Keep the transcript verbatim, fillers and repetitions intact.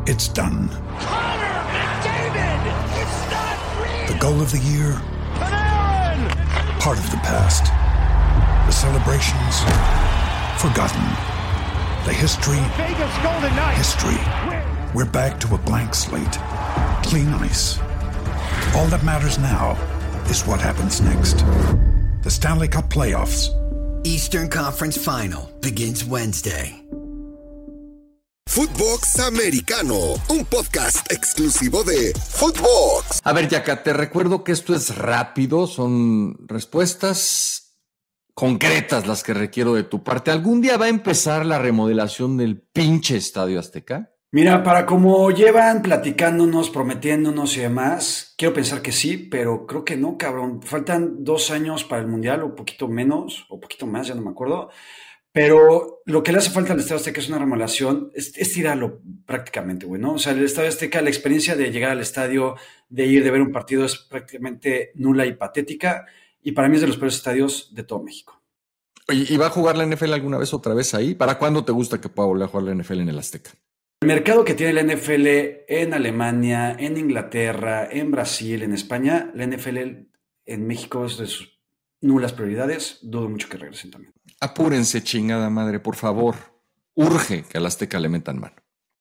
It's done. Connor McDavid! It's not real! The goal of the year? Panarin! Part of the past. The celebrations? Forgotten. The history? Vegas Golden Knights! History. We're back to a blank slate. Clean ice. All that matters now is what happens next. The Stanley Cup Playoffs. Eastern Conference Final begins Wednesday. Footbox Americano, un podcast exclusivo de Footbox. A ver, Yaka, te recuerdo que esto es rápido, son respuestas concretas las que requiero de tu parte. ¿Algún día va a empezar la remodelación del pinche Estadio Azteca? Mira, para como llevan platicándonos, prometiéndonos y demás, quiero pensar que sí, pero creo que no, cabrón. Faltan dos años para el Mundial, o poquito menos, o poquito más, ya no me acuerdo. Pero lo que le hace falta al Estadio Azteca es una remodelación, es, es tirarlo prácticamente, güey, ¿no? O sea, el Estadio Azteca, la experiencia de llegar al estadio, de ir, de ver un partido es prácticamente nula y patética. Y para mí es de los peores estadios de todo México. Oye, ¿y va a jugar la N F L alguna vez otra vez ahí? ¿Para cuándo te gusta que pueda volver a jugar la N F L en el Azteca? El mercado que tiene la N F L en Alemania, en Inglaterra, en Brasil, en España, la N F L en México es de sus nulas prioridades. Dudo mucho que regresen también. Apúrense, chingada madre, por favor. Urge que al Azteca le metan mano.